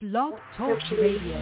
Blog Talk Radio.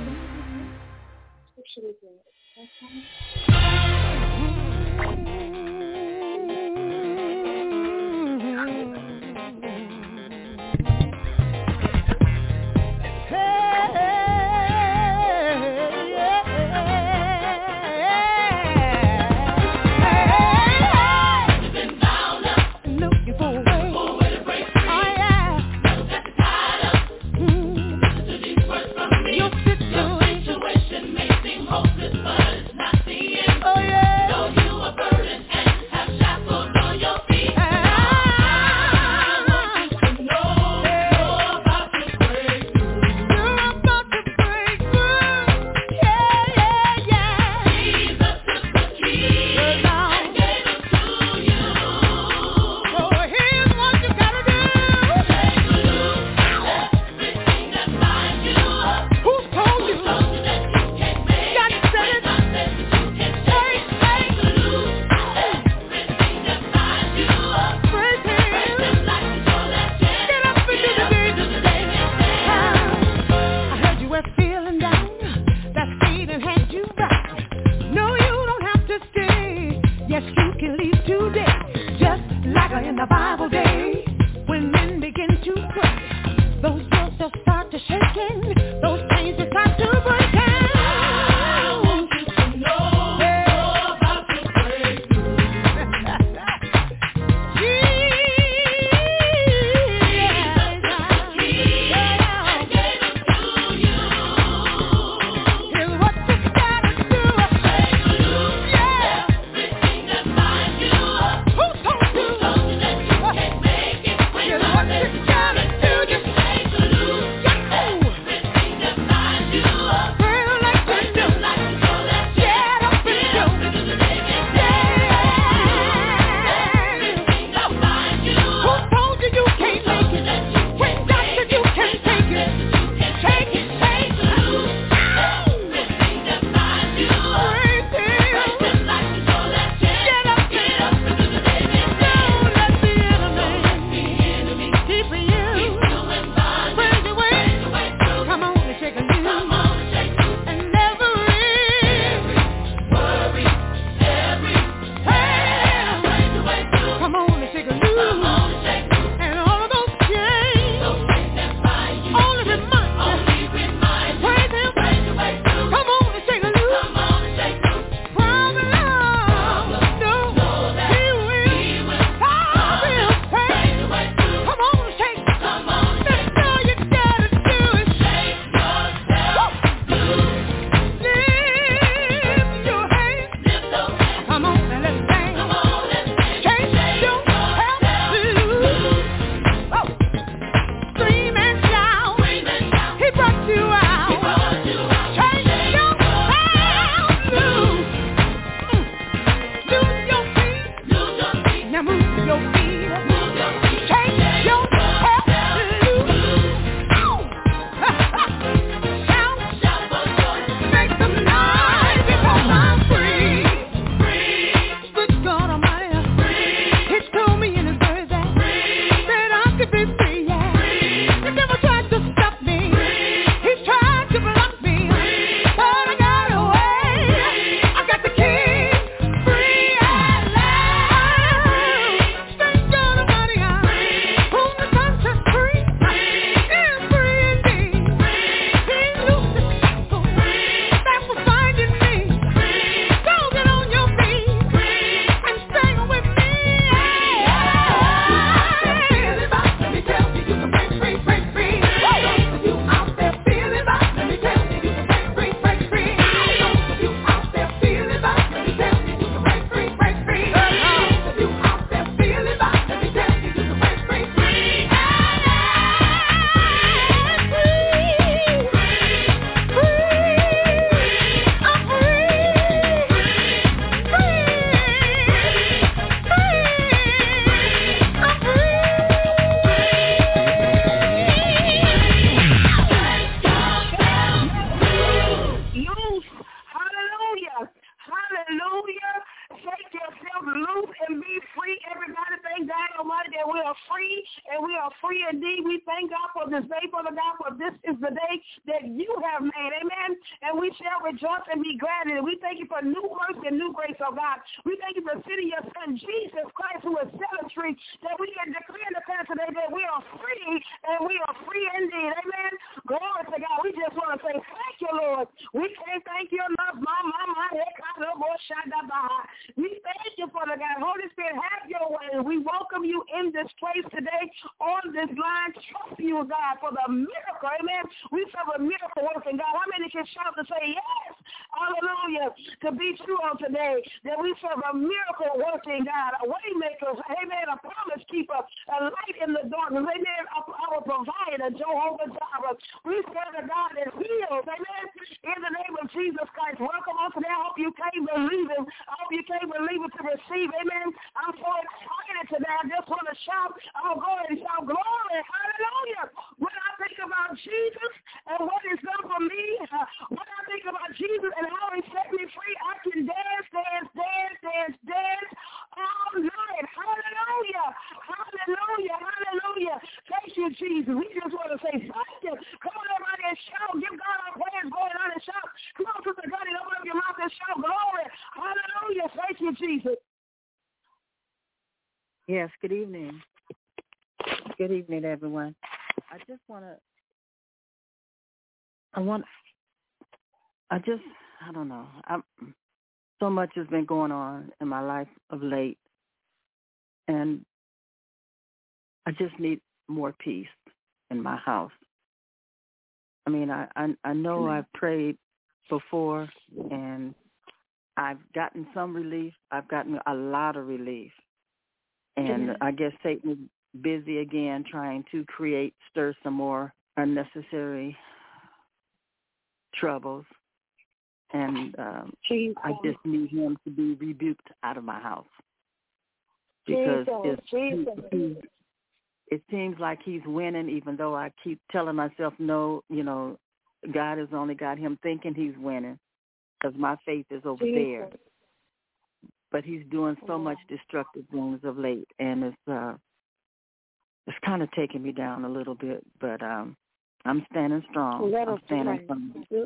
that you have made, amen, and we shall rejoice and be glad in it. We thank you for new mercy and new grace, oh God. We thank you for sending your son, Jesus Christ, who is set us free, that we can declare and declare today that we are free, and we are free indeed, amen. Glory to God. We just want to say thank you, Lord. We can't thank you enough, we thank you for the God. Holy Spirit, have your way. We welcome you in this place today on this line. Trust you, God, for the miracle. Amen. We serve a miracle working God. How many can shout to say yes? Hallelujah. To be true on today, that we serve a miracle working God, a way maker, amen, a promise keeper, a light in the darkness, amen, our provider, Jehovah Jireh. We serve a God that heals, amen, in the name of Jesus Christ. Welcome on today. I hope you came believing. I hope you came believing to receive, amen. I'm so excited today. I just want to shout, I'm going to shout glory, hallelujah. When I think about Jesus and what he's done for me, when I think about Jesus and how he set me free, I can dance all night. Hallelujah, hallelujah, hallelujah. Thank you, Jesus. We just want to say thank you. Come on, everybody, and shout. Give God our praise going on and shout. Come on, Sister Gunny, open up your mouth and shout glory. Hallelujah. Thank you, Jesus. Yes, good evening. Good evening, everyone. I don't know. So much has been going on in my life of late, and I just need more peace in my house. I mean, I know I've prayed before, and I've gotten some relief. I've gotten a lot of relief. And I guess Satan is busy again trying to stir some more unnecessary troubles. And I just need him to be rebuked out of my house. Because it seems like he's winning, even though I keep telling myself, no, God has only got him thinking he's winning because my faith is over there. But he's doing so much destructive things of late, and it's kind of taking me down a little bit. But I'm standing strong. I'm standing strong.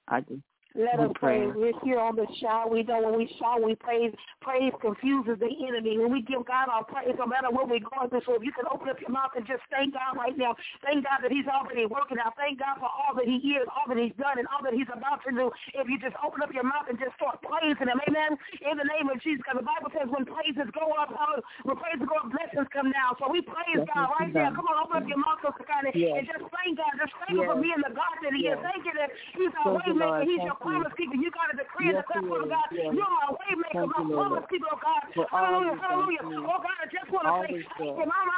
Let us pray. We're here on the shout. We know when we shout, we praise. Praise confuses the enemy. When we give God our praise, no matter what we're going through. So if you can open up your mouth and just thank God right now. Thank God that he's already working out. Thank God for all that he is, all that he's done, and all that he's about to do. If you just open up your mouth and just start praising him, amen, in the name of Jesus. Because the Bible says when praises go up, blessings come down. So we praise God right now. Come on, open up your mouth, Sister Connie, and just thank God. Just thank him for being the God that he is. Thank you that he's our way maker. He's your promise keeper. You got to decree and declare, for God, you're my way maker, my promise keeper, oh God. Hallelujah, hallelujah. Oh God, I just want to say thank you, Mama.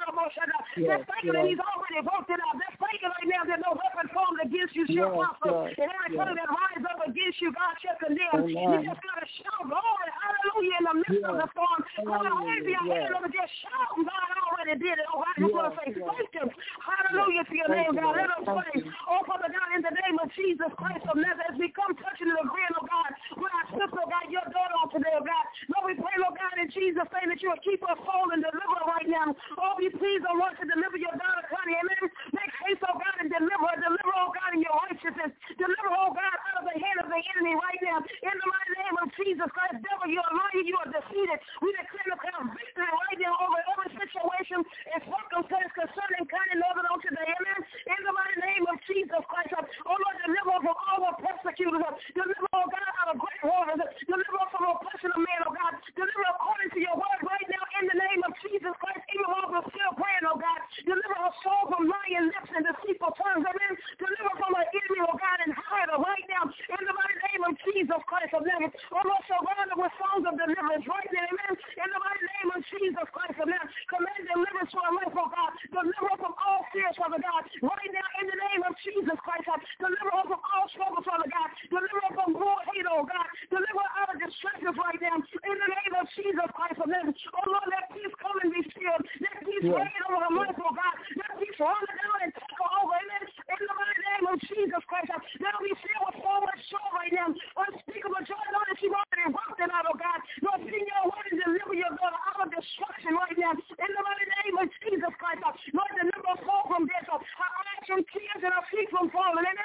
Just thank you that he's already worked it out. Just thank you right now that no weapon formed against you shall prosper. And every tongue that rises up against you, God shall condemn. You just got to shout glory, hallelujah, in the midst of the storm. Come on, raise your hand and just shout. God already did it. Oh, I just want to say thank you. Hallelujah to your name, God. Let us pray. Oh, Father God, in the name of Jesus Christ of Nazareth, as we come touching and agreeing, oh God, with our sister, oh God, your daughter on today, oh God. Lord, we pray, Lord God, in Jesus' name that you will keep her whole and deliver her right now. Oh, you please, oh Lord, to deliver your daughter, Connie, amen. Make haste, oh God, and deliver her, oh God, in your righteousness. Deliver, oh God, out of the hand of the enemy right now. In the mighty name of Jesus Christ, devil, you are lying, you are defeated. We declare the kind of victory right now over every situation and circumstance concerning Connie Northern on today, amen. In the mighty name of Jesus Christ, oh Lord, deliver her from all her persecutors. Deliver, oh God, out of great waters. Deliver her from oppression of man, oh God. Deliver according to your word right now in the name of Jesus Christ. Even while we're still praying, oh God. Deliver her soul from lying lips and deceitful tongues, amen. Deliver from her enemy, oh God, and hide her right now in the mighty name of Jesus Christ of Nazareth. Oh Lord, surround her with songs of deliverance right now, amen. In the mighty name of Jesus Christ of Nazareth. Command deliverance to her life, oh God. Deliver her from all fears, Father God. Right now in the name of Jesus Christ. Deliver her from all struggles, Father God. Deliver her from war, hate, oh God. Deliver her out of distractions right now in the name of Jesus Christ of Nazareth. Oh Lord, let peace come and be still. Let peace reign over her life, oh God. Let peace run down and take her over, amen. In the mighty name of Jesus Christ. Let her be filled with so much joy right now. Unspeakable joy, Lord, that you've already worked it out, oh God. Lord, sing your word and deliver your daughter out of destruction right now. In the mighty name of Jesus Christ. Lord, deliver her soul from death. Her eyes from tears and her feet from falling. Amen.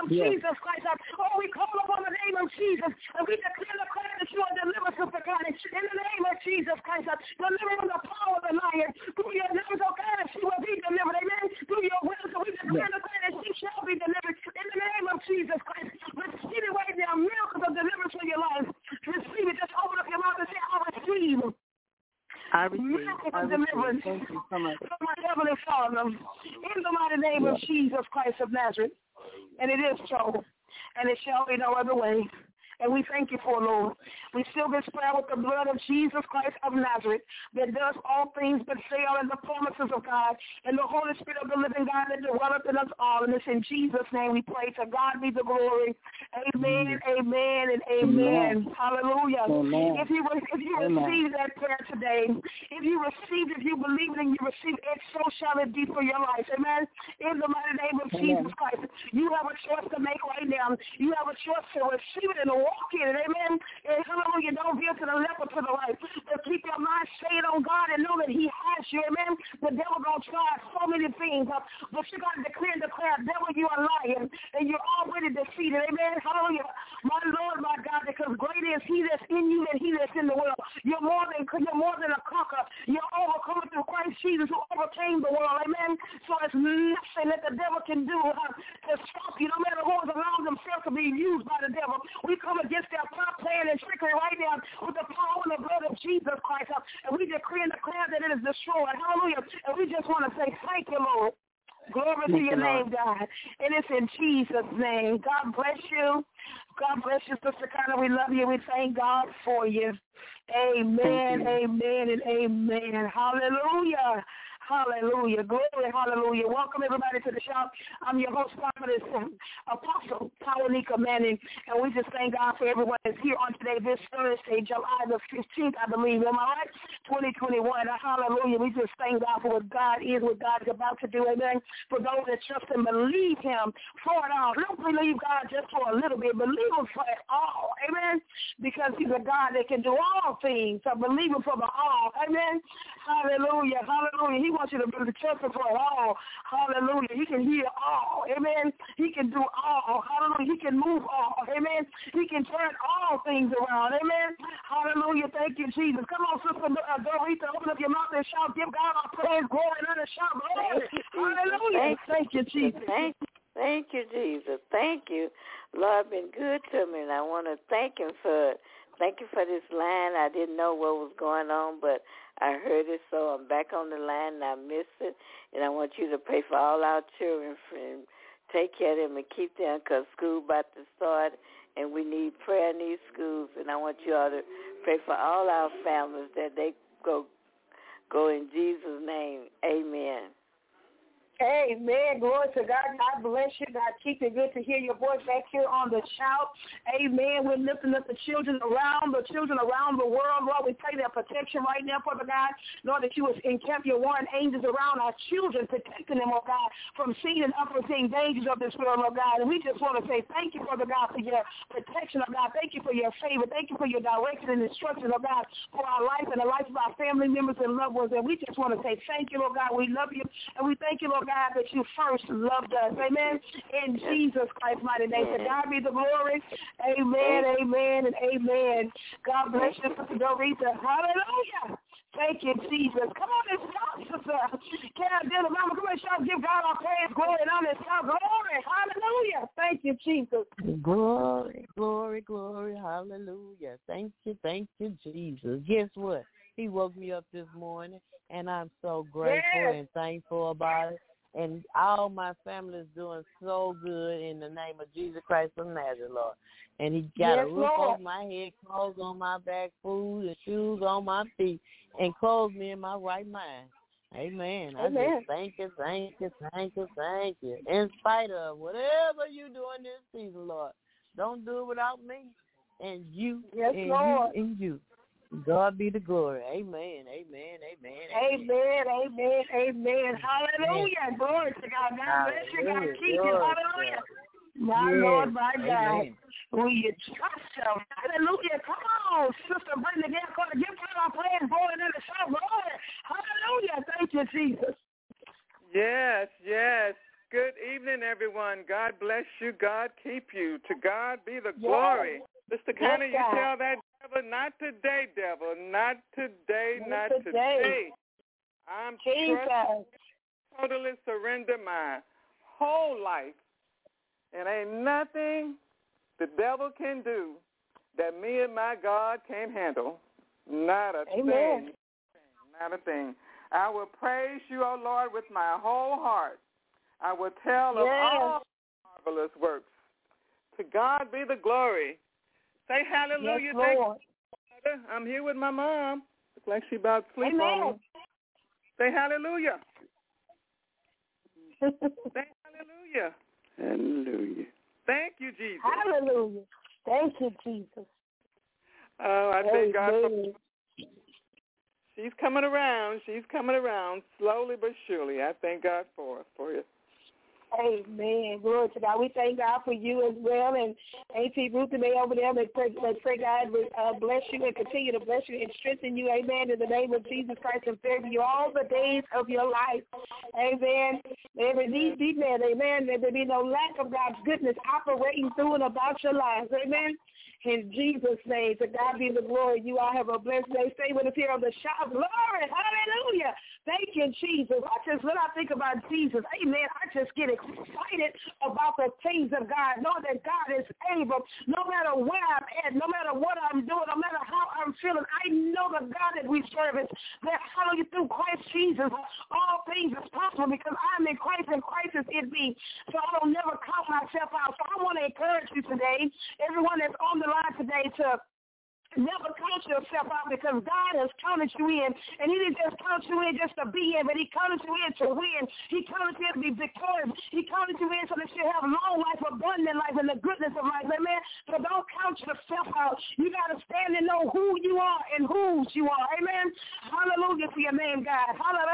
Jesus Christ. Oh, we call upon the name of Jesus, and we declare the declare that you are delivered, Sister Connie. In the name of Jesus Christ, deliver from the power of the lion. Through your name, oh God, she will be delivered. Amen. Through your will, so we declare that she shall be delivered. In the name of Jesus Christ, receive it right now. Miracles of deliverance for your life. Receive it. Just open up your mouth and say, I receive. I receive. Deliverance. Thank you so much. From my Heavenly Father, in the mighty name of Jesus Christ of Nazareth. And it is so, and it shall be no other way. And we thank you for, Lord. We seal this prayer with the blood of Jesus Christ of Nazareth that does all things but fail in the promises of God and the Holy Spirit of the living God that dwelleth in us all. And it's in Jesus' name we pray. To God be the glory. Amen, amen, and amen. Hallelujah. Amen. If you receive that prayer today, if you believe it and you receive it, so shall it be for your life. Amen. In the mighty name of Jesus Christ, you have a choice to make right now. You have a choice to receive it and walk in it, amen. And hallelujah, don't veer to the left or to the right. But keep your mind stayed on God and know that he has you, amen. The devil going to try so many things, but you got to declare, devil, you are lying, and you're already defeated, amen. Hallelujah. My Lord, my God, because greater is he that's in you than he that's in the world. You're more than a conqueror. You're overcome through Christ Jesus who overcame the world, amen. So it's nothing that the devil can do to stop you, no matter who is around themselves to be used by the devil. We come against their plot, plan, and trickery right now with the power and the blood of Jesus Christ. And we decree and declare that it is destroyed. Hallelujah. And we just want to say thank you, Lord. Glory to your name, God. And it's in Jesus' name. God bless you. God bless you, Sister Connie. We love you. We thank God for you. Amen, amen, and amen. Hallelujah. Hallelujah. Glory, hallelujah. Welcome, everybody, to the show. I'm your host, Prophetess Apostle Tawanika Manning, and we just thank God for everyone that's here on today, this Thursday, July the 15th, I believe. Am I right? 2021. Hallelujah. We just thank God for what God is about to do. Amen. For those that trust and believe him for it all. Don't believe God just for a little bit. Believe him for it all. Amen. Because he's a God that can do all things. So believe him for the all. Amen. Hallelujah. Hallelujah. He wants you to trust him for it all. Hallelujah. He can heal all. Amen. He can do all. Hallelujah. He can move all. Amen. He can turn all things around. Amen. Hallelujah. Thank you, Jesus. Come on, Sister Dorita, open up your mouth and shout. Give God our praise, glory, and honor. Shout, glory. Hallelujah. Thank you, Jesus. Thank you, Jesus. Thank you. Lord, been good to me, and I want to thank him for it. Thank you for this line. I didn't know what was going on, but I heard it, so I'm back on the line, and I missed it. And I want you to pray for all our children and take care of them and keep them because school about to start, and we need prayer in these schools. And I want you all to pray for all our families that they go in Jesus' name. Amen. Amen. Glory to God. God bless you. God keep it. Good to hear your voice back here on the shout. Amen. We're lifting up the children around the world. Lord, we pray their protection right now, Father God. Lord, that you would encamp your warring angels around our children, protecting them, oh God, from seen and unforeseen dangers of this world, oh God. And we just want to say thank you, Father God, for your protection, oh God. Thank you for your favor. Thank you for your direction and instruction, oh God, for our life and the life of our family members and loved ones. And we just want to say thank you, oh God. We love you. And we thank you, Lord God, that you first loved us. Amen. In Jesus Christ's mighty name. To God be the glory. Amen, amen, and amen. God bless you, Sister Dorita. Hallelujah. Thank you, Jesus. Come on and shout, Sister Carolina, Mama. Come on and shout. Give God our praise, glory, and honor. Shout glory. Hallelujah. Thank you, Jesus. Glory, glory, glory. Hallelujah. Thank you, Jesus. Guess what? He woke me up this morning, and I'm so grateful and thankful about it. And all my family is doing so good in the name of Jesus Christ of Nazareth, Lord. And he got a roof over my head, clothes on my back, food and shoes on my feet, and clothes me in my right mind. Amen. I just thank you. In spite of whatever you do in this season, Lord, don't do it without me and you and you. God be the glory. Amen. Hallelujah. Glory to God. God bless you. God keep you. Hallelujah. My Lord, my God. Will you trust him? Hallelujah. Come on, Sister Brenda. Give God our praise, glory, and the shout. Glory. Hallelujah. Thank you, Jesus. Yes. Good evening, everyone. God bless you. God keep you. To God be the glory. Sister Connie, you tell that devil, not today, devil. Not today, not today. I'm trusting, totally surrender my whole life. And ain't nothing the devil can do that me and my God can't handle. Not a thing. Not a thing. I will praise you, O Lord, with my whole heart. I will tell of all marvelous works. To God be the glory. Say hallelujah. Yes, Lord. I'm here with my mom. Looks like she's about to sleep on me. Say hallelujah. Say hallelujah. Hallelujah. Thank you, Jesus. Hallelujah. Thank you, Jesus. Oh, I thank God for she's coming around. She's coming around slowly but surely. I thank God for you. Amen. Glory to God. We thank God for you as well. And A.T. Ruth and May over there, let's pray God will bless you and continue to bless you and strengthen you. Amen. In the name of Jesus Christ and favor you all the days of your life. Amen. Every need be met. Amen. There be no lack of God's goodness operating through and about your lives. Amen. In Jesus' name, to God be the glory. You all have a blessed day. Stay with us here on the shout. Glory. Hallelujah. Thank you, Jesus. When I think about Jesus, amen, I just get excited about the things of God, knowing that God is able, no matter where I'm at, no matter what I'm doing, no matter how I'm feeling, I know the God that we serve is that, hallelujah, through Christ Jesus, all things is possible because I'm in Christ and Christ is in me. So I don't never count myself out. So I want to encourage you today, everyone that's on the line today, to never count yourself out because God has counted you in. And he didn't just count you in just to be in, but he counted you in to win. He counted you in to be victorious. He counted you in so that you have long life, abundant life, and the goodness of life. Amen? So don't count yourself out. You got to stand and know who you are and whose you are. Amen? Hallelujah to your name, God. Hallelujah.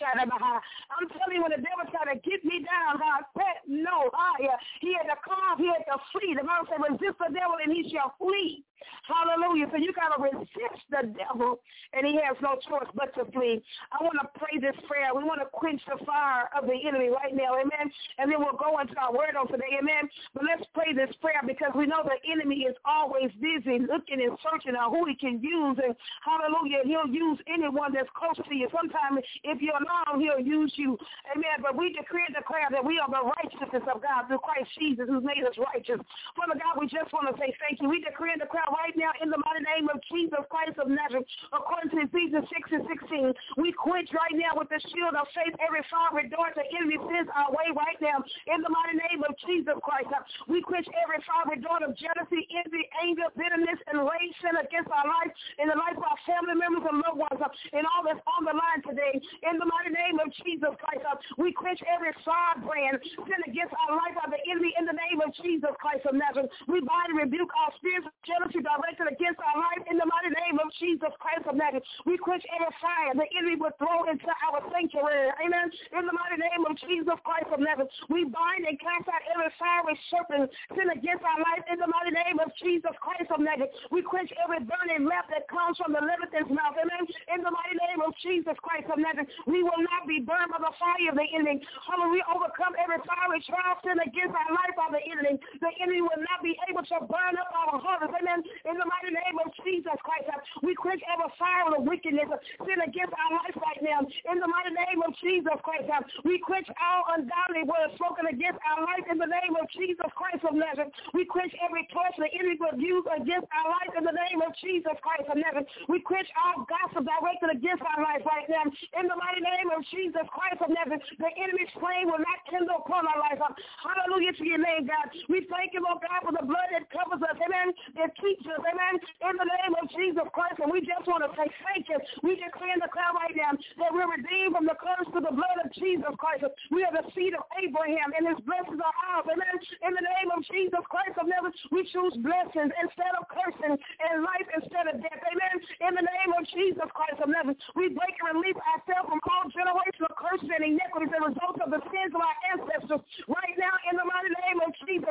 I'm telling you, when the devil tried to get me down, God said no higher. He had to come, he had to flee. The Bible said, resist the devil and he shall flee. Hallelujah. So you got to resist the devil, and he has no choice but to flee. I want to pray this prayer. We want to quench the fire of the enemy right now, amen? And then we'll go into our word on today, amen? But let's pray this prayer because we know the enemy is always busy looking and searching on who he can use, and hallelujah, he'll use anyone that's close to you. Sometimes if you're alone, he'll use you, amen? But we decree and declare that we are the righteousness of God through Christ Jesus who's made us righteous. Father God, we just want to say thank you. We decree and declare right now in the mighty name of Jesus Christ of Nazareth, according to Ephesians 6 and 16, we quench right now with the shield of faith every fiery dart the enemy sends our way right now in the mighty name of Jesus Christ. We quench every fiery dart of jealousy, envy, anger, bitterness, and rage sin against our life and the life of our family members and loved ones and all that's on the line today. In the mighty name of Jesus Christ, we quench every firebrand sin against our life of the enemy in the name of Jesus Christ of Nazareth. We bind and rebuke all spirits of jealousy directed against our life in the mighty name of Jesus Christ of Nazareth. We quench every fire the enemy will throw into our sanctuary. Amen. In the mighty name of Jesus Christ of Nazareth, we bind and cast out every fiery serpent sin against our life in the mighty name of Jesus Christ of Nazareth. We quench every burning lamp that comes from the Leviathan's mouth. Amen. In the mighty name of Jesus Christ of Nazareth, we will not be burned by the fire of the enemy. Hallelujah. We overcome every fiery trial sin against our life of the enemy. The enemy will not be able to burn up our harvest. Amen. In the mighty name of Jesus Christ, we quench every fire of wickedness sin against our life right now. In the mighty name of Jesus Christ, we quench all ungodly words spoken against our life in the name of Jesus Christ of Nazareth. We quench every curse the enemy will use against our life in the name of Jesus Christ of Nazareth. We quench all gossip directed against our life right now. In the mighty name of Jesus Christ of Nazareth, the enemy's flame will not kindle upon our life. Hallelujah to your name, God. We thank you, Lord God, for the blood that covers us, amen, that keeps us, amen, in the name of Jesus Christ. And we just want to say thank you. We declare and declare right now that we're redeemed from the curse to the blood of Jesus Christ. We are the seed of Abraham, and his blessings are ours, amen. In the name of Jesus Christ of Nazareth, we choose blessings instead of cursing and life instead of death, amen. In the name of Jesus Christ of Nazareth, we break and release ourselves from all generational curses and iniquities and results of the sins of our ancestors right now in the mighty name of Jesus Christ of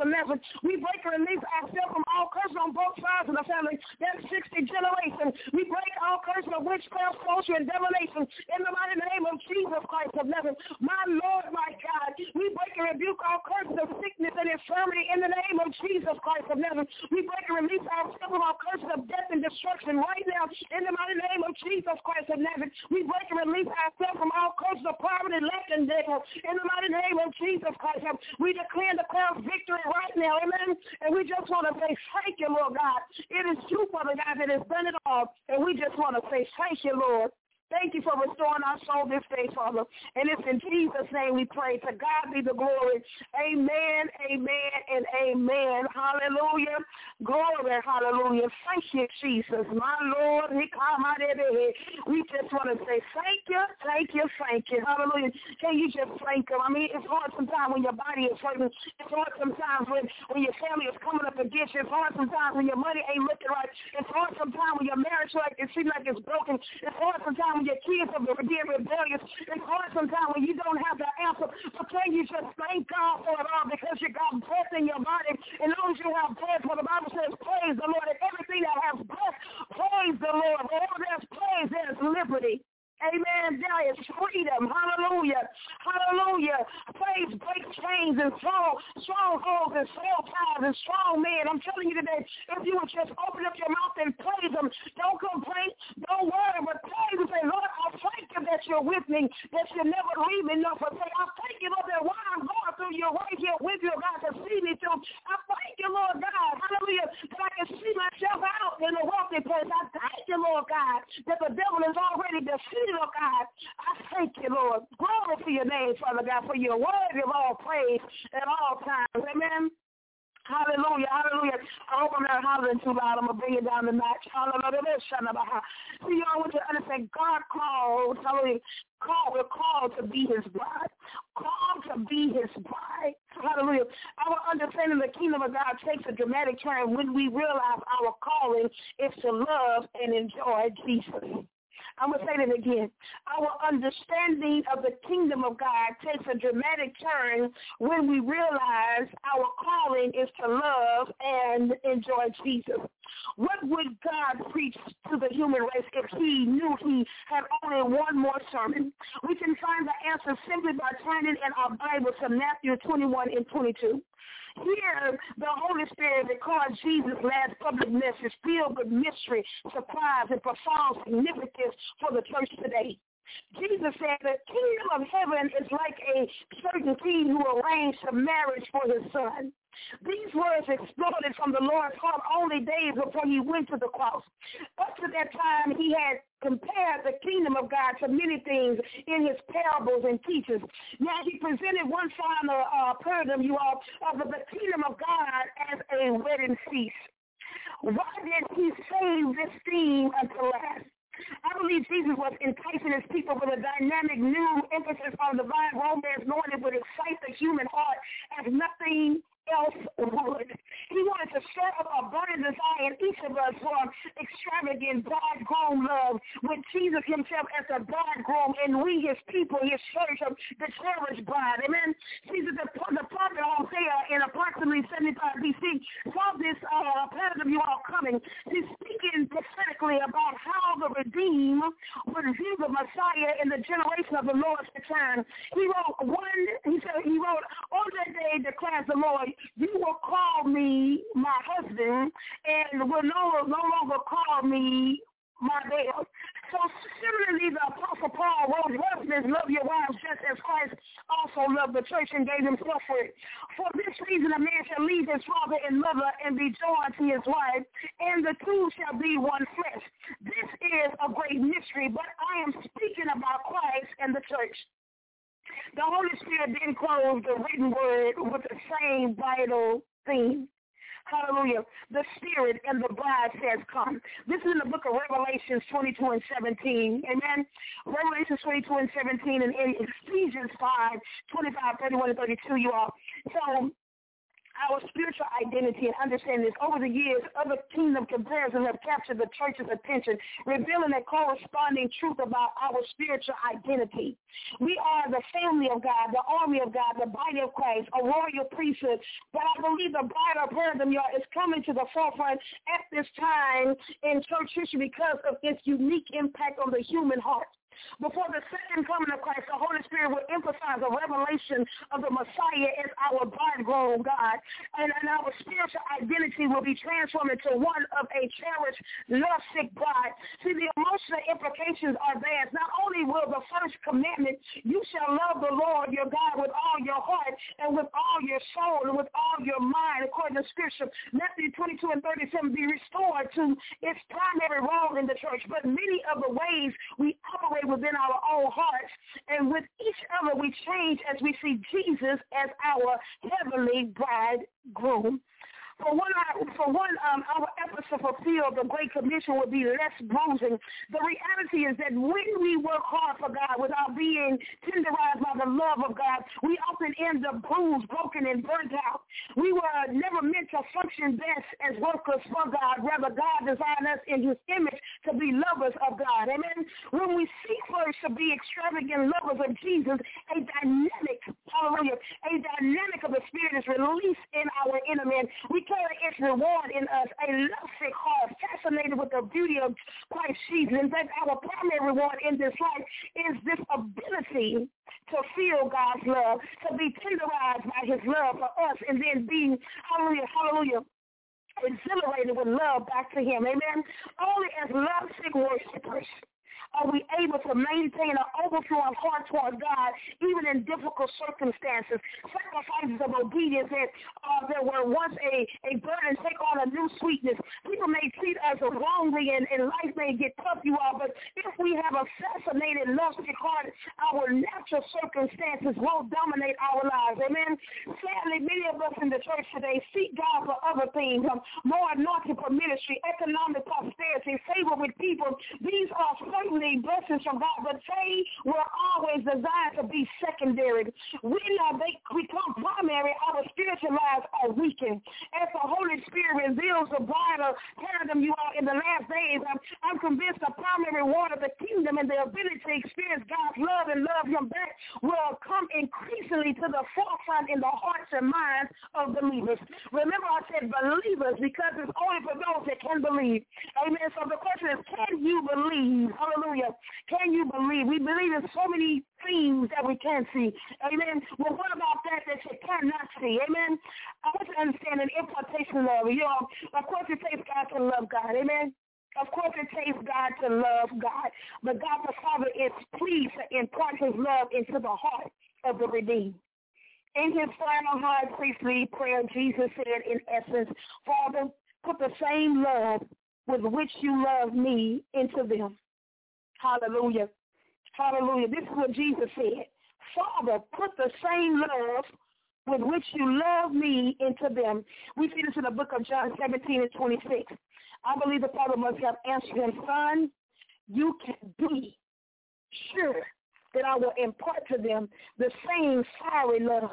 of Nazareth. We break and release ourselves from all curses on both sides of the family. That's 60 generations. We break all curses of witchcraft, sorcery, and divination in the mighty name of Jesus Christ of Nazareth. My Lord, my God, we break and rebuke all curses of sickness and infirmity in the name of Jesus Christ of Nazareth. We break and release ourselves from all curses of death and destruction right now in the mighty name of Jesus Christ of Nazareth. We break and release ourselves from all curses of poverty, lack, and death in the mighty name of Jesus Christ. We declare and declare victory right now, amen. And we just want to say thank you, Lord God. It is you, Father God, that has done it all. And we just want to say thank you, Lord. Thank you for restoring our soul this day, Father. And it's in Jesus' name we pray. To God be the glory. Amen, amen, and amen. Hallelujah. Glory, hallelujah. Thank you, Jesus. My Lord, we just want to say thank you, thank you, thank you. Hallelujah. Can you just thank him? I mean, it's hard sometimes when your body is hurting. It's hard sometimes when your family is coming up against you. It's hard sometimes when your money ain't looking right. It's hard sometimes when your marriage it seems like it's broken. It's hard sometimes when your kids are being rebellious. It's hard sometimes when you don't have the answer. But can you just thank God for it all because you got breath in your body? And as long as you have breath, for the Bible says, praise the Lord. And everything that has breath, praise the Lord. Wherever there's praise, there's liberty. Amen. There is freedom. Hallelujah. Hallelujah. Praise breaks chains and strongholds and soul ties and strong men. I'm telling you today, if you would just open up your mouth and praise him, don't complain, don't worry, but praise and say, Lord, I thank you that you're with me, that you never leave me nor forsake. I thank you, Lord, that while I'm going through, you're right here with you, God, to see me through. I thank you, Lord God, hallelujah, that I can see myself out in a wealthy place. I thank you, Lord God, that the devil is already defeated. Oh God, I thank you, Lord. Glory to your name, Father God, for your word of all praise at all times. Amen. Hallelujah, hallelujah. I hope I'm not hollering too loud. I'm going to bring it down the notch. Hallelujah. See, y'all want to understand God called, hallelujah, we're called to be his bride. Called to be his bride. Hallelujah. Our understanding of the kingdom of God takes a dramatic turn when we realize our calling is to love and enjoy Jesus. I'm going to say that again. Our understanding of the kingdom of God takes a dramatic turn when we realize our calling is to love and enjoy Jesus. What would God preach to the human race if he knew he had only one more sermon? We can find the answer simply by turning in our Bible to Matthew 21 and 22. Here, the Holy Spirit records Jesus' last public message filled with mystery, surprise, and profound significance for the church today. Jesus said the kingdom of heaven is like a certain king who arranged a marriage for his son. These words exploded from the Lord's heart only days before he went to the cross. Up to that time, he had compared the kingdom of God to many things in his parables and teachings. Now, he presented one final paradigm, you all, of the kingdom of God as a wedding feast. Why did he save this theme until last? I believe Jesus was enticing his people with a dynamic new emphasis on divine romance, knowing it would excite the human heart as nothing else would. He wanted to stir up a burning desire in each of us for extravagant bridegroom love with Jesus himself as the bridegroom and we, his people, his church, the cherished bride. Amen. Jesus, the prophet Hosea in approximately 75 BC saw this pattern of you all coming. He's speaking prophetically about how the redeemed would view the Messiah in the generation of the Lord's return. He wrote, on that day declares the Lord, you will call me my husband and will no longer call me my babe. So similarly, the Apostle Paul wrote, husbands, love your wives just as Christ also loved the church and gave himself for it. For this reason, a man shall leave his father and mother and be joined to his wife, and the two shall be one flesh. This is a great mystery, but I am speaking about Christ and the church. The Holy Spirit then clothes the written word with the same vital theme. Hallelujah. The Spirit and the bride says, come. This is in the book of Revelations 22 and 17. Amen. Revelations 22 and 17 and in Ephesians 5, 25, 31, and 32, you all. So our spiritual identity and understand this. Over the years, other kingdom comparisons have captured the church's attention, revealing a corresponding truth about our spiritual identity. We are the family of God, the army of God, the body of Christ, a royal priesthood. But I believe the bride of paradigm, y'all, is coming to the forefront at this time in church history because of its unique impact on the human heart. Before the second coming of Christ, the Holy Spirit will emphasize a revelation of the Messiah as our bridegroom, God. And our spiritual identity will be transformed into one of a cherished, lovesick bride. See, the emotional implications are vast. Not only will the first commandment, you shall love the Lord your God with all your heart and with all your soul and with all your mind, according to Scripture, Matthew 22 and 37, be restored to its primary role in the church. But many of the ways we operate within our own hearts, and with each other we change as we see Jesus as our heavenly bridegroom. For one, our efforts to fulfill the Great Commission will be less bruising. The reality is that when we work hard for God without being tenderized by the love of God, we often end up bruised, broken, and burnt out. We were never meant to function best as workers for God. Rather, God designed us in his image to be lovers of God. Amen. When we seek first to be extravagant lovers of Jesus, a dynamic of the Spirit is released in our inner man. We carry its reward in us, a lovesick heart, fascinated with the beauty of Christ Jesus. In fact, our primary reward in this life is this ability to feel God's love, to be tenderized by his love for us, and then being, hallelujah, exhilarated with love back to him. Amen. Only as lovesick worshipers are we able to maintain an overflow of heart toward God, even in difficult circumstances. Sacrifices of obedience that were once a burden take on a new sweetness. People may treat us wrongly, and life may get tough, you all, but if we have a fascinated, lovesick heart, our natural circumstances won't dominate our lives. Amen. Sadly, many of us in the church today seek God for other things, more anointing for ministry, economic prosperity, favor with people. These are certainly blessings from God, but they were always designed to be secondary. When they become primary, our spiritual lives are weakened. As the Holy Spirit reveals the bridal paradigm, you are in the last days, I'm convinced the primary reward of the kingdom and the ability to experience God's love and love him back will come increasingly to the forefront in the hearts and minds of believers. Remember, I said believers because it's only for those that can believe. Amen. So the question is, can you believe? Hallelujah. Can you believe? We believe in so many things that we can't see. Amen. Well, what about that you cannot see? Amen. I want you to understand an impartation of love. Of course it takes God to love God. Amen. Of course it takes God to love God. But God the Father is pleased to impart his love into the heart of the redeemed. In his final high priestly prayer, Jesus said in essence, Father, put the same love with which you love me into them. Hallelujah. Hallelujah. This is what Jesus said. Father, put the same love with which you love me into them. We see this in the book of John 17 and 26. I believe the Father must have answered him, Son, you can be sure that I will impart to them the same fiery love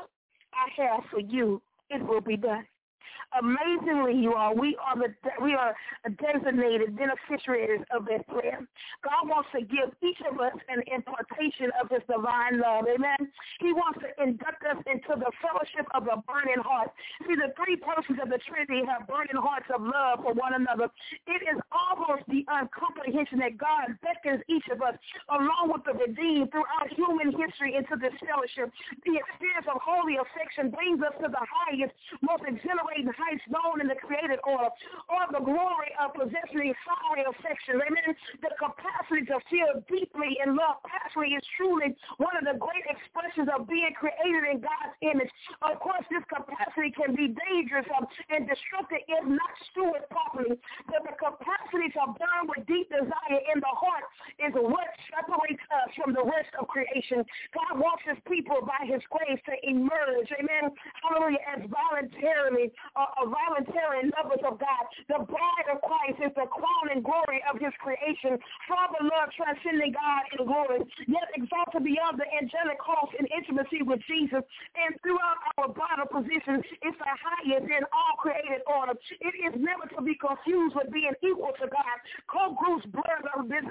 I have for you. It will be done. Amazingly, you all, we are designated beneficiaries of that prayer. God wants to give each of us an impartation of his divine love. Amen. He wants to induct us into the fellowship of a burning heart. See, the three persons of the Trinity have burning hearts of love for one another. It is almost beyond comprehension that God beckons each of us, along with the redeemed, throughout human history into this fellowship. The experience of holy affection brings us to the highest, most exhilarating heights known in the created order, or the glory of possessing fiery affection. Amen. The capacity to feel deeply in love passionately is truly one of the great expressions of being created in God's image. Of course, this capacity can be dangerous and destructive if not stewarded properly, but the capacity to burn with deep desire in the heart is what separates us from the rest of creation. God wants his people by his grace to emerge, amen, hallelujah, as voluntarily are voluntary lovers of God. The bride of Christ is the crown and glory of his creation. Father love transcending God in glory, yet exalted beyond the angelic host in intimacy with Jesus. And throughout our bridal position, it's the highest in all created order. It is never to be confused with being equal to God. Co-Bruce blurred of this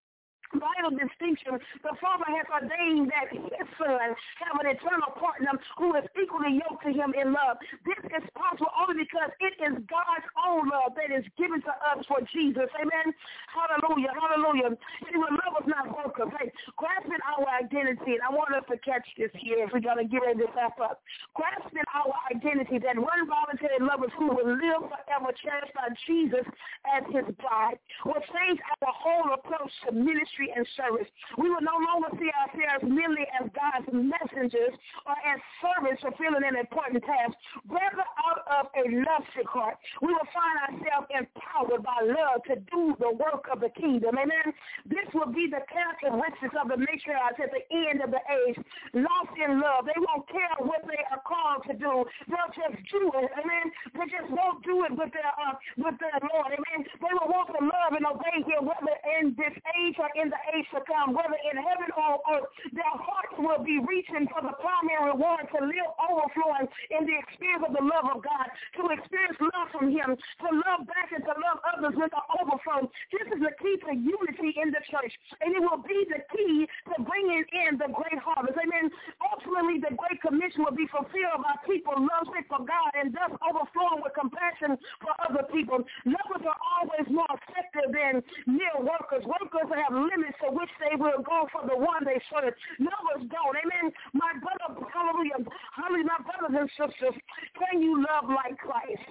vital distinction. The Father has ordained that his Son have an eternal partner who is equally yoked to him in love. This is possible only because it is God's own love that is given to us for Jesus. Amen. Hallelujah. Hallelujah. See, when love is not workers, hey, grasping our identity, and I want us to catch this here if we're going to get ready to wrap up. Grasping our identity, that one voluntary lovers who will live forever cherished by Jesus as his bride will change our whole approach to ministry and service. We will no longer see ourselves merely as God's messengers or as servants fulfilling an important task. Rather, out of a lovesick heart, we will find ourselves empowered by love to do the work of the kingdom. Amen. This will be the characteristics of the matriarchs at the end of the age. Lost in love. They won't care what they are called to do. They'll just do it. Amen. They just won't do it with their Lord. Amen. They will want to love and obey him, whether in this age or in the age to come, whether in heaven or earth. Their hearts will be reaching for the primary reward to live overflowing in the experience of the love of God, to experience love from him, to love back and to love others with the overflow. This is the key to unity in the church, and it will be the key to bringing in the great harvest. Amen. Ultimately, the Great Commission will be fulfilled by people lovesick for God and thus overflowing with compassion for other people. Lovers are always more effective than mere workers. Workers have limits to which they will go for the one they serve. Lovers don't. Amen. My brother, hallelujah, hallelujah, my brothers and sisters, can you love like Christ?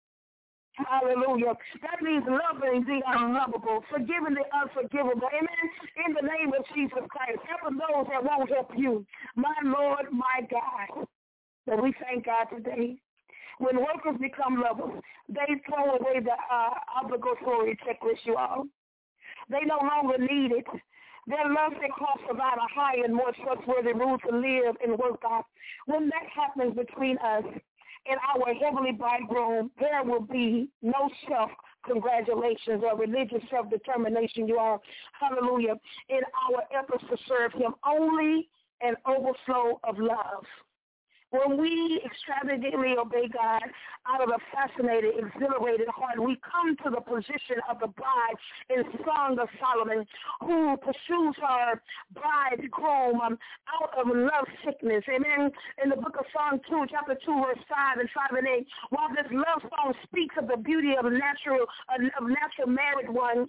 Hallelujah. That means loving the unlovable, forgiving the unforgivable. Amen. In the name of Jesus Christ, helping those that won't help you. My Lord, my God. But we thank God today. When workers become lovers, they throw away the obligatory checklist, you all. They no longer need it. Their lovesick hearts provide a higher and more trustworthy rule to live and work out. When that happens between us and our heavenly bridegroom, there will be no self-congratulations or religious self-determination, you all. Hallelujah. In our efforts to serve him, only an overflow of love. When we extravagantly obey God out of a fascinated, exhilarated heart, we come to the position of the bride in Song of Solomon, who pursues her bridegroom out of love sickness. Amen. In the book of Psalm 2, chapter 2, verse 5 and 5 and 8, while this love song speaks of the beauty of natural married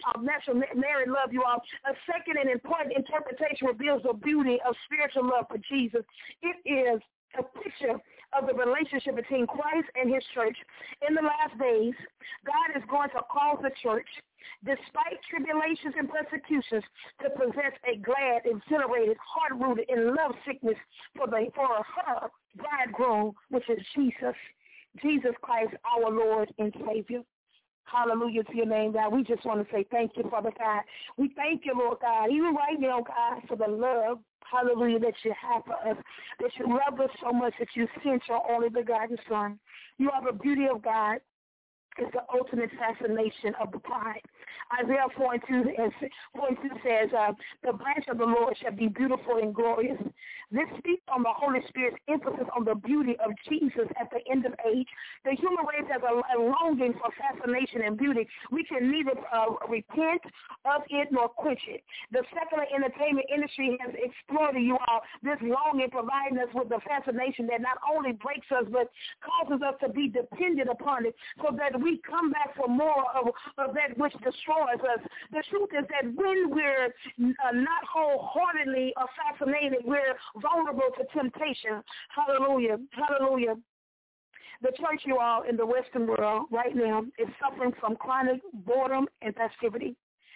love, you all, a second and important interpretation reveals the beauty of spiritual love for Jesus. It is a picture of the relationship between Christ and his church. In the last days, God is going to cause the church, despite tribulations and persecutions, to possess a glad, exhilarated, heart-rooted in love sickness for her bridegroom, which is Jesus Christ, our Lord and Savior. Hallelujah to your name, God. We just want to say thank you, Father God. We thank you, Lord God, even right now, God, for the love, hallelujah, that you have for us, that you love us so much that you sent your only begotten Son. You are the beauty of God. It's the ultimate fascination of the bride. Isaiah 4:2 says, the branch of the Lord shall be beautiful and glorious. This speaks on the Holy Spirit's emphasis on the beauty of Jesus at the end of age. The human race has a longing for fascination and beauty. We can neither repent of it nor quench it. The secular entertainment industry has exploited you all this longing, providing us with the fascination that not only breaks us but causes us to be dependent upon it, so that we come back for more of that which destroys us. The truth is that when we're not wholeheartedly fascinated, we're vulnerable to temptation. Hallelujah. Hallelujah. The church, you all, in the Western world right now is suffering from chronic boredom and passivity.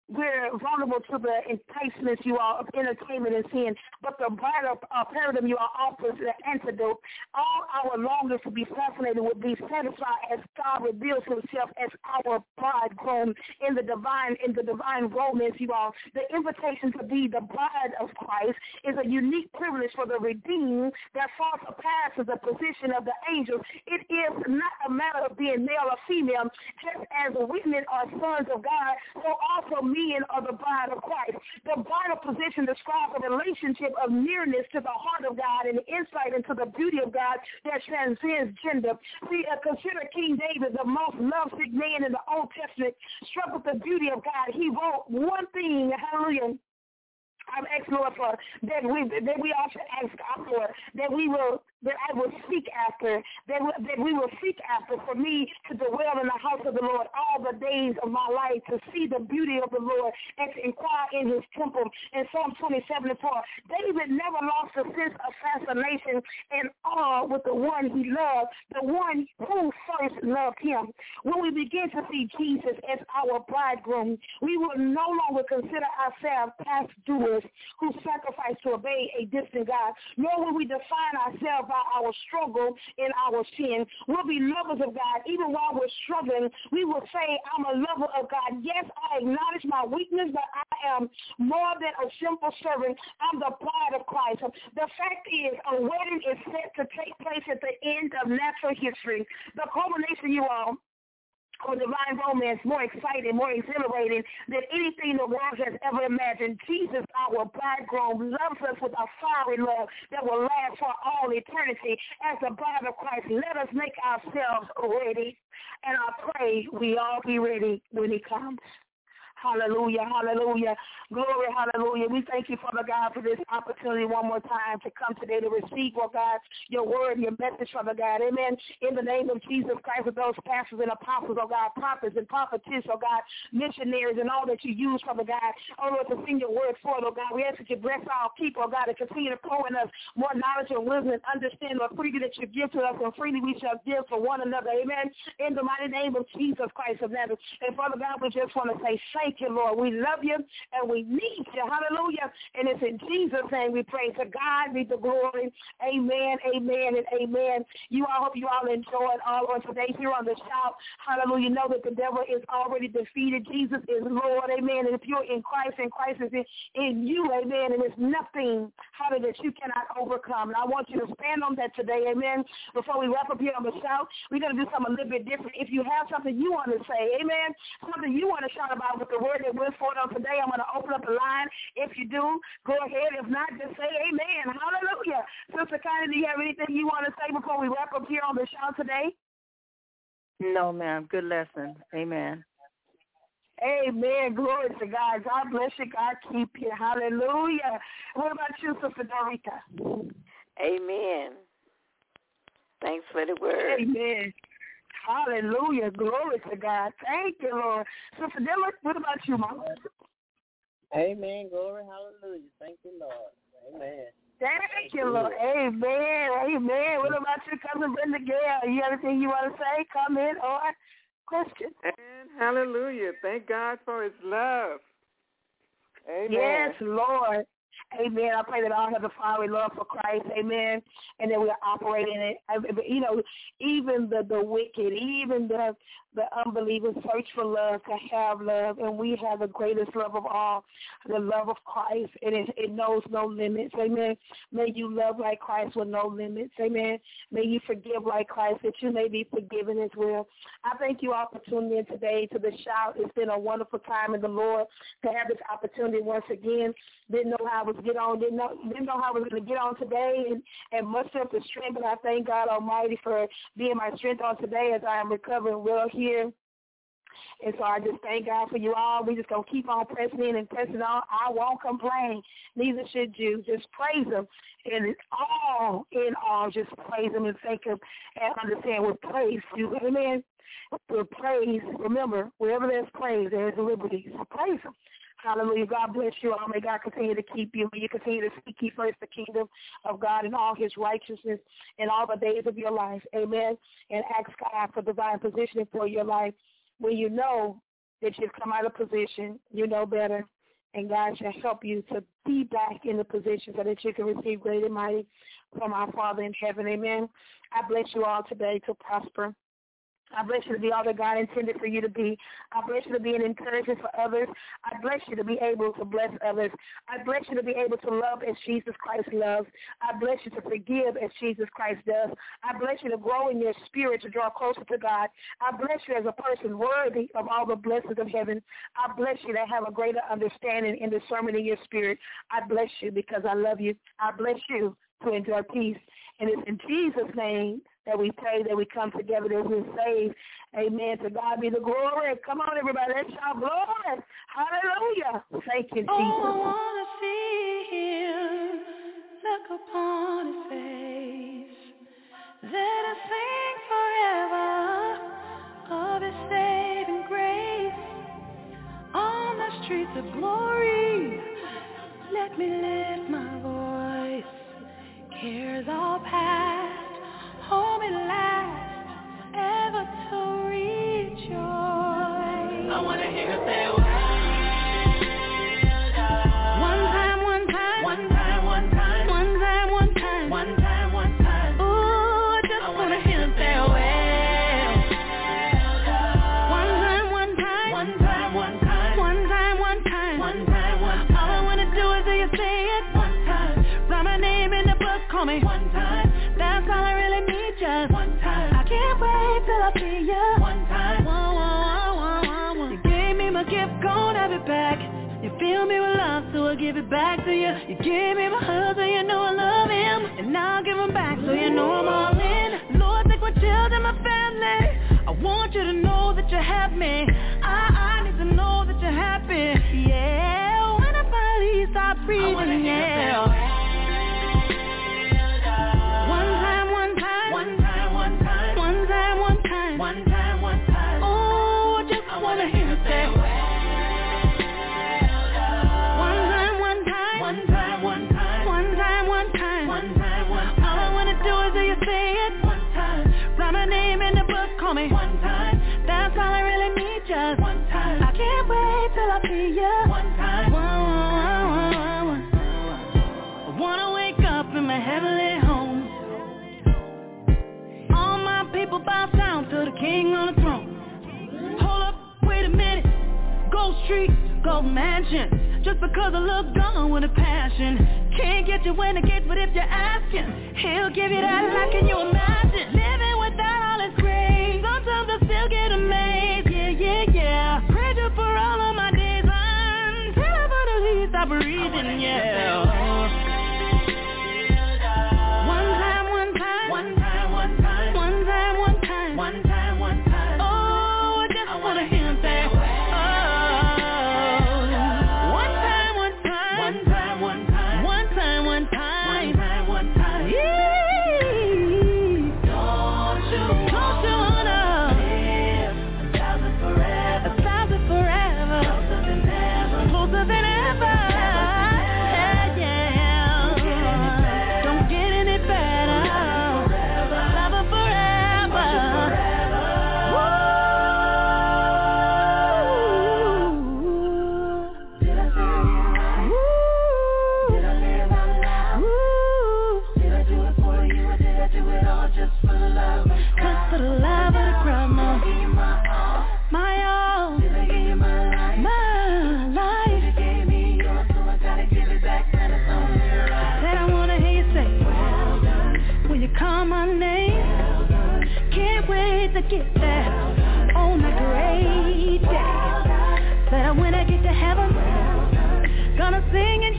we're vulnerable to the enticements, you all, of entertainment and sin. But the brighter paradigm, you all, offers the antidote. All our longings to be fascinated will be satisfied as God reveals himself as our bridegroom in the divine romance, you all. The invitation to be the bride of Christ is a unique privilege for the redeemed that far surpasses the position of the angels. It is not a matter of being male or female, just as women are sons of God, so also men are the bride of Christ. The bridal position describes a relationship of nearness to the heart of God and insight into the beauty of God that transcends gender. See, consider King David, the most lovesick man in the Old Testament, struck with the beauty of God. He wrote one thing, hallelujah, I'm asking, Lord, for that we all should ask God for, that I will seek after, that we will seek after, for me to dwell in the house of the Lord all the days of my life, to see the beauty of the Lord and to inquire in his temple. In Psalm 27:4, David never lost a sense of fascination and awe with the one he loved, the one who first loved him. When we begin to see Jesus as our bridegroom, we will no longer consider ourselves past doers who sacrifice to obey a distant God, nor will we define ourselves by our struggle in our sin. We'll be lovers of God. Even while we're struggling, we will say, I'm a lover of God. Yes, I acknowledge my weakness, but I am more than a simple servant. I'm the bride of Christ. The fact is, a wedding is set to take place at the end of natural history. The culmination, you all, or divine romance, more exciting, more exhilarating than anything the world has ever imagined. Jesus, our bridegroom, loves us with a fiery love that will last for all eternity. As the bride of Christ, let us make ourselves ready, and I pray we all be ready when he comes. Hallelujah, hallelujah, glory, hallelujah. We thank you, Father God, for this opportunity one more time to come today to receive, oh God, your word, your message, Father God. Amen. In the name of Jesus Christ, with those pastors and apostles, oh God, prophets and prophetess, oh God, missionaries and all that you use, Father God, oh Lord, to sing your word forth, oh God. We ask that you bless our people, oh God, and continue to pour in us more knowledge and wisdom and understanding of freely that you give to us, and freely we shall give for one another. Amen. In the mighty name of Jesus Christ of Nazareth. And Father God, we just want to say thank you, Lord. We love you and we need you. Hallelujah. And it's in Jesus' name we pray. To God be the glory. Amen, amen, and amen. I hope you all enjoyed all on today here on the shout. Hallelujah. Know that the devil is already defeated. Jesus is Lord. Amen. And if you're in Christ and Christ is in you, amen, and there's nothing, hallelujah, that you cannot overcome. And I want you to stand on that today. Amen. Before we wrap up here on the shout, we're going to do something a little bit different. If you have something you want to say, amen, something you want to shout about with the word that went forth on today, I'm going to open up a line. If you do, go ahead. If not, just say amen. Hallelujah. Sister Connie, do you have anything you want to say before we wrap up here on the show today? No, ma'am. Good lesson. Amen. Amen. Glory to God. God bless you. God keep you. Hallelujah. What about you, Sister Dorita? Amen. Thanks for the word. Amen. Hallelujah. Glory to God. Thank you, Lord. Sister Dillard, what about you, Mama? Amen. Glory. Hallelujah. Thank you, Lord. Amen. Thank you, Lord. Amen. Amen. What about you, Cousin Brenda Gale? You have anything you want to say, comment, or question? And hallelujah. Thank God for his love. Amen. Yes, Lord. Amen. I pray that all have a fiery love for Christ. Amen. And that we are operating in it. You know, even the wicked, even the unbelievers search for love, to have love. And we have the greatest love of all, the love of Christ. And it knows no limits. Amen. May you love like Christ with no limits. Amen. May you forgive like Christ, that you may be forgiven as well. I thank you all for tuning in today to the shout. It's been a wonderful time in the Lord to have this opportunity once again. Didn't know how I was didn't know how I was going to get on today and muster up the strength, but I thank God Almighty for being my strength on today as I am recovering well here. And so I just thank God for you all. We just going to keep on pressing in and pressing on. I won't complain. Neither should you. Just praise him. And in all, just praise him and thank him and understand what praise do. Amen. With praise, remember, wherever there's praise, there's liberty. So praise him. Hallelujah. God bless you all. May God continue to keep you. May you continue to seek ye first the kingdom of God and all his righteousness in all the days of your life. Amen. And ask God for divine positioning for your life when you know that you've come out of position. You know better. And God shall help you to be back in the position so that you can receive great and mighty from our Father in heaven. Amen. I bless you all today to prosper. I bless you to be all that God intended for you to be. I bless you to be an encouragement for others. I bless you to be able to bless others. I bless you to be able to love as Jesus Christ loves. I bless you to forgive as Jesus Christ does. I bless you to grow in your spirit to draw closer to God. I bless you as a person worthy of all the blessings of heaven. I bless you to have a greater understanding and discernment in your spirit. I bless you because I love you. I bless you to enjoy peace. And it's in Jesus' name that we pray, that we come together, that we're saved. Amen. To God be the glory. Come on, everybody. Let's shout glory. Hallelujah. Thank you, Jesus. Oh, I want to see him look upon his face. Let us sing forever of his saving grace. On the streets of glory, let me lift my voice. Cares all past, home at last, ever to rejoice. I want to hear you say, well done. One time, one time. One time, one time. One time, one time. One time, one time. Ooh, I just want to hear you say, well done. One time, one time. One time, one time. One time, one time. One time, one time. All I want to do is hear you say it one time. Write my name in the book, call me one time. That's all I really need, just one time. I can't wait till I see you one time. You gave me my gift, gon' have it back. You fill me with love, so I give it back to you. You gave me my husband, so you know I love him. And now I'll give him back, so you know I'm all in. Lord, take my children, my family. I want you to know that you have me. I need to know that you're happy. Yeah, when I finally stop breathing, yeah. One time, one time. Oh, I just wanna hear you say, well done. One time, one time. One time, one time. One time, one time. One time, one time. All I wanna do is hear you say it one time. Write my name in the book, call me one time. That's all I really need, just one time. I can't wait till I see you one time. I wanna wake up in my heavenly home. All my people bow down to the King on the throne. Hold up, wait a minute. Gold Street, Gold Mansion. Just because I look gone with a passion. Can't get you when it gets, but if you're asking, he'll give you that like, can you imagine? Living without all his grace. Sometimes I still get amazed. Yeah. Praise you for all of my days until I finally stop breathing, yeah. One time, one time. Oh, I just wanna hear him say, oh. One time, one time. One time, one time. One time, one time. One time, one time. Yeah. Don't you wanna live 1,000 forever? 1,000 forever. Closer than ever. Closer than ever. Yeah. Don't get any better. Love her forever. To get there on a great day. Said when I get to heaven, gonna sing and